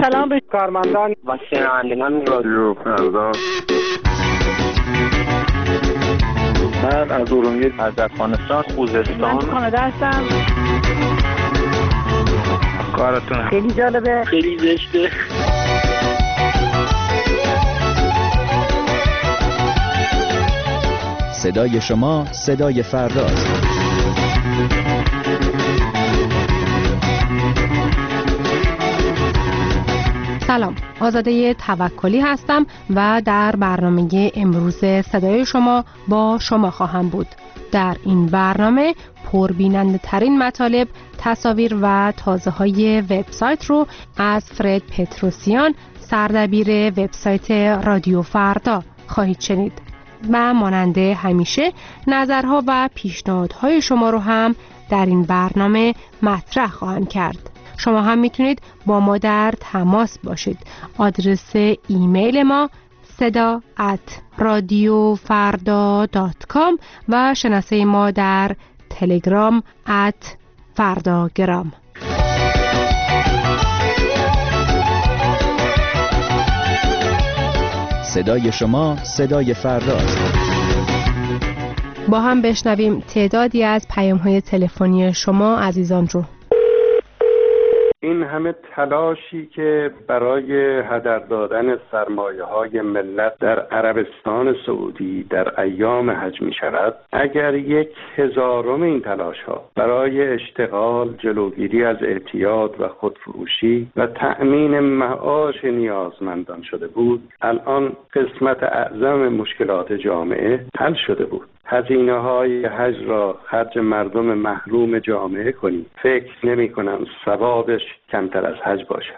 سلام به کارمندان و شنوندگان رادیو فردا. من از ارومیه، از افغانستان، خوزستان. من کانادا هستم. کارتون خیلی جالبه، خیلی زشته. صدای شما صدای فرداست. سلام، آزاده توکلی هستم و در برنامه امروز صدای شما با شما خواهم بود. در این برنامه پربیننده ترین مطالب، تصاویر و تازه های وبسایت رو از فرد پتروسیان، سردبیر وبسایت رادیو فردا خواهید شنید. و مانند همیشه نظرها و پیشنهادهای شما رو هم در این برنامه مطرح خواهم کرد. شما هم میتونید با ما در تماس باشید. آدرس ایمیل ما seda@radiofarda.com و شناسه ما در تلگرام @fardagram. صدای شما صدای فرداست. با هم بشنویم تعدادی از پیام‌های تلفنی شما عزیزان رو. این همه تلاشی که برای هدر دادن سرمایه‌های ملت در عربستان سعودی در ایام حج می شود، اگر 1/1000 این تلاش‌ها برای اشتغال، جلوگیری از اعتیاد و خودفروشی و تأمین معاش نیازمندان شده بود، الان قسمت اعظم مشکلات جامعه حل شده بود. هزینه‌های حج را خرج مردم محروم جامعه کنید. فکر نمی‌کنم ثوابش کمتر از حج باشد.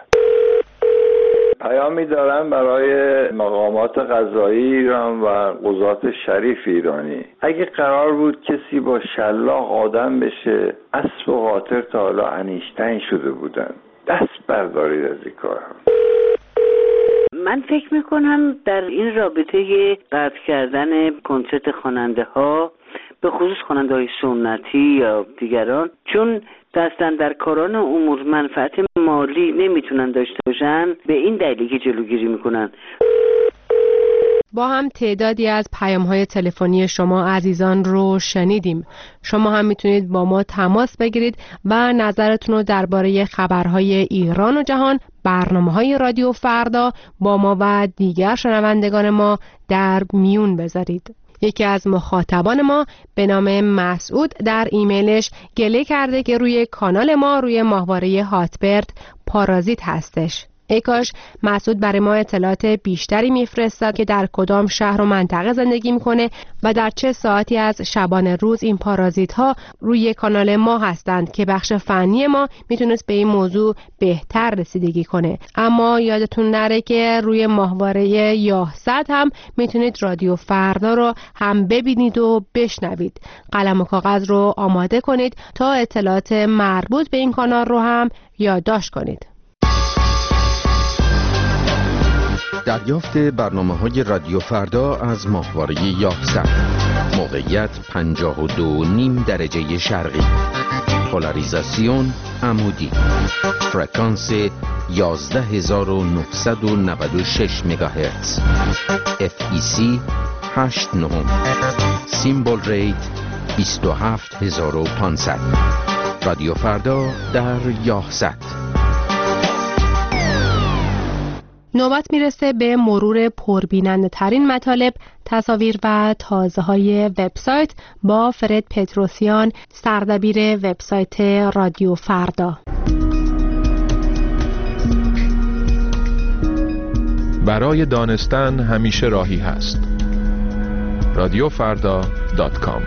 پیامی دارم برای مقامات قضایی ایران و قضات شریف ایرانی. اگه قرار بود کسی با شلاق آدم بشه، اسب و قاطر تا حالا انیشتین شده بودن. دست بردارید از این کار. من فکر میکنم در این رابطه قطع کردن کنسرت خواننده ها، به خصوص خواننده های سنتی یا دیگران، چون دستن در کاران امور منفعت مالی نمیتونن داشته باشن، به این دلیلی که جلوگیری میکنن. با هم تعدادی از پیام‌های تلفنی شما عزیزان رو شنیدیم. شما هم میتونید با ما تماس بگیرید و نظرتون رو درباره خبرهای ایران و جهان، برنامه‌های رادیو فردا با ما و دیگر شنوندگان ما در میون بذارید. یکی از مخاطبان ما به نام مسعود در ایمیلش گله کرده که روی کانال ما روی ماهواره هاتبرد پارازیت هستش. ای کاش مسعود برای ما اطلاعات بیشتری میفرستاد که در کدام شهر و منطقه زندگی میکنه و در چه ساعتی از شبانه روز این پارازیت ها روی کانال ما هستند که بخش فنی ما میتونست به این موضوع بهتر رسیدگی کنه. اما یادتون نره که روی ماهواره یاهصد هم میتونید رادیو فردا رو هم ببینید و بشنوید. قلم و کاغذ رو آماده کنید تا اطلاعات مربوط به این کانال رو هم یادداشت کنید. دریافت برنامه‌های رادیو فردا از ماهواره یاهصد. موقعیت 52.5 درجه شرقی. پولاریزاسیون عمودی. فرکانس 11996 مگاهرتز. FEC 89. سیمبل ریت 27500. رادیو فردا در یاهصد. نوبت میرسه به مرور پربیننده ترین مطالب، تصاویر و تازه های وبسایت با فرد پتروسیان، سردبیر وبسایت رادیو فردا. برای دانستن همیشه راهی هست. radiofarda.com.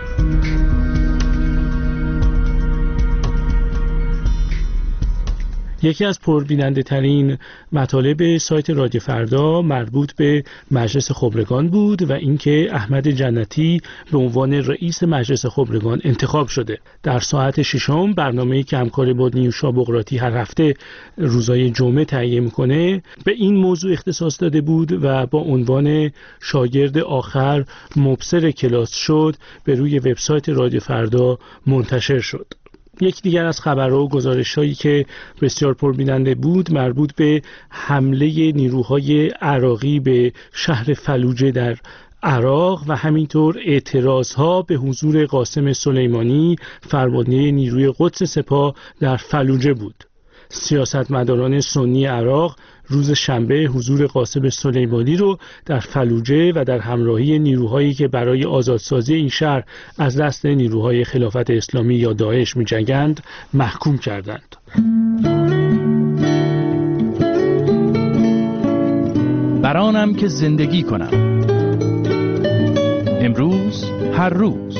یکی از پربیننده ترین مطالب سایت رادیو فردا مربوط به مجلس خبرگان بود و اینکه احمد جنتی به عنوان رئیس مجلس خبرگان انتخاب شده. در ساعت 6 برنامه‌ای که همکار با نیوشا بقراطی هر هفته روزهای جمعه تهیه میکنه به این موضوع اختصاص داده بود و با عنوان شاگرد آخر مبصر کلاس شد به روی وبسایت رادیو فردا منتشر شد. یک دیگر از خبرها و گزارش‌هایی که بسیار پربیننده بود مربوط به حمله نیروهای عراقی به شهر فلوجه در عراق و همینطور اعتراضها به حضور قاسم سلیمانی فرمانده نیروی قدس سپاه در فلوجه بود. سیاستمداران سنی عراق روز شنبه حضور قاسم سلیمانی رو در فلوجه و در همراهی نیروهایی که برای آزادسازی این شهر از دست نیروهای خلافت اسلامی یا داعش می‌جنگند محکوم کردند. برانم که زندگی کنم، امروز هر روز.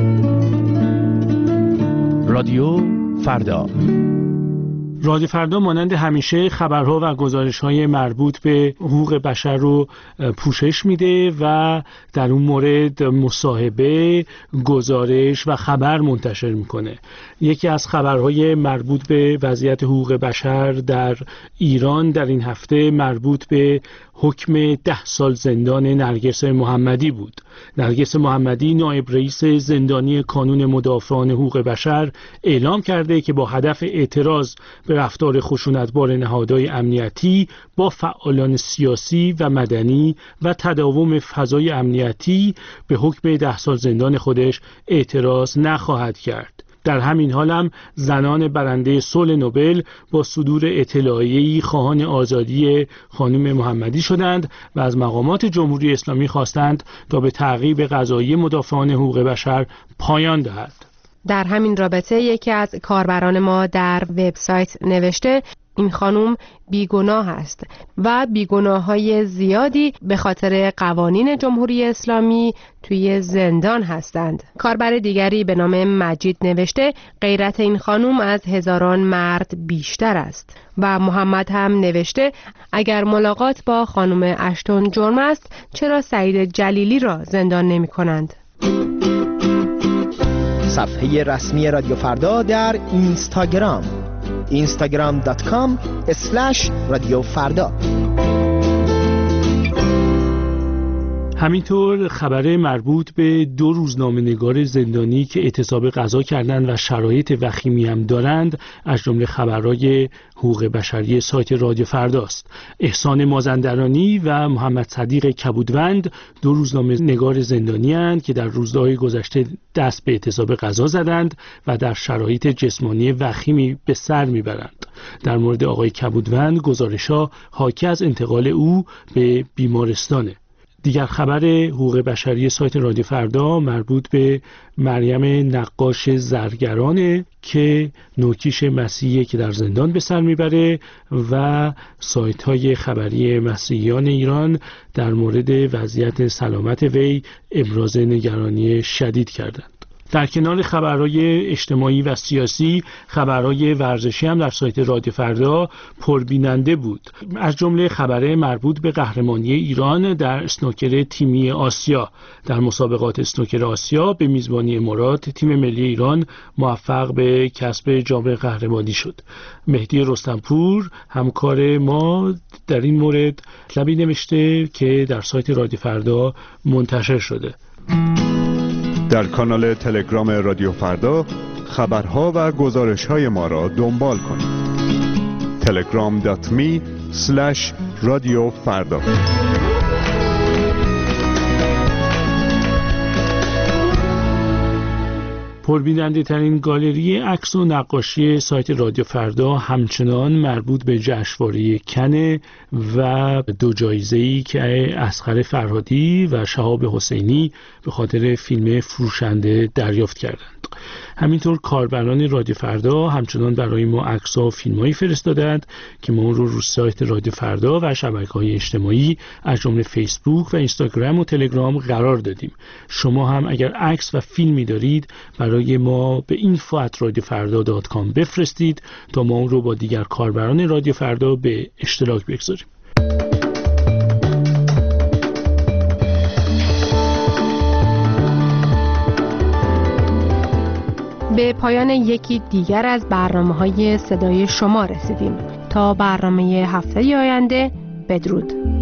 رادیو فردا. رادیو فردا مانند همیشه خبرها و گزارش‌های مربوط به حقوق بشر رو پوشش میده و در اون مورد مصاحبه، گزارش و خبر منتشر میکنه. یکی از خبرهای مربوط به وضعیت حقوق بشر در ایران در این هفته مربوط به حکم 10 سال زندان نرگس محمدی بود. نرگس محمدی نایب رئیس زندانی کانون مدافعان حقوق بشر اعلام کرده که با هدف اعتراض به رفتار خشونتبار نهادهای امنیتی با فعالان سیاسی و مدنی و تداوم فضای امنیتی به حکم 10 سال زندان خودش اعتراض نخواهد کرد. در همین حال هم زنان برنده صلح نوبل با صدور اطلاعیه‌ای خواهان آزادی خانم محمدی شدند و از مقامات جمهوری اسلامی خواستند تا به تعقیب قضایی مدافعان حقوق بشر پایان دهد. در همین رابطه یکی از کاربران ما در وبسایت نوشته این خانم بیگناه است و بیگناه‌های زیادی به خاطر قوانین جمهوری اسلامی توی زندان هستند. کاربر دیگری به نام مجید نوشته غیرت این خانم از هزاران مرد بیشتر است و محمد هم نوشته اگر ملاقات با خانم اشتون جرم است چرا سعید جلیلی را زندان نمی کنند؟ صفحه رسمی رادیو فردا در اینستاگرام instagram.com/رادیو فردا. همینطور خبر مربوط به 2 روزنامه‌نگار زندانی که اعتصاب قضا کردند و شرایط وخیمی هم دارند از جمله خبرهای حقوق بشری سایت رادیو فرداست. احسان مازندرانی و محمد صدیق کبودوند 2 روزنامه‌نگار زندانی اند که در روزهای گذشته دست به اعتصاب قضا زدند و در شرایط جسمانی وخیمی به سر میبرند. در مورد آقای کبودوند گزارش‌ها حاکی از انتقال او به بیمارستانه. دیگر خبر حقوق بشری سایت رادیو فردا مربوط به مریم نقاش زرگرانه که نوکیش مسیحی که در زندان به سر میبره و سایت های خبری مسیحیان ایران در مورد وضعیت سلامت وی ابراز نگرانی شدید کردند. در کنار خبرهای اجتماعی و سیاسی، خبرهای ورزشی هم در سایت رادیو فردا پربیننده بود. از جمله خبر مربوط به قهرمانی ایران در اسنوکر تیمی آسیا. در مسابقات اسنوکر آسیا به میزبانی امارات تیم ملی ایران موفق به کسب جام قهرمانی شد. مهدی رستمپور همکار ما در این مورد مطلبی نوشته که در سایت رادیو فردا منتشر شده. در کانال تلگرام رادیو فردا خبرها و گزارش‌های ما را دنبال کنید. telegram.me/رادیو فردا. پربیننده ترین گالری عکس و نقاشی سایت رادیو فردا همچنان مربوط به جشنواره کن و 2 جایزه‌ای که اصغر فرهادی و شهاب حسینی به خاطر فیلم فروشنده دریافت کردند. همینطور کاربران رادیو فردا همچنان برای ما عکس‌ها و فیلم‌هایی فرستادند که ما اون رو سایت رادیو فردا و شبکه‌های اجتماعی از جمله فیسبوک و اینستاگرام و تلگرام قرار دادیم. شما هم اگر عکس و فیلمی دارید برای ما به info@radiofarda.com بفرستید تا ما اون رو با دیگر کاربران رادیو فردا به اشتراک بگذاریم. به پایان یکی دیگر از برنامه‌های صدای شما رسیدیم. تا برنامه هفته آینده بدرود.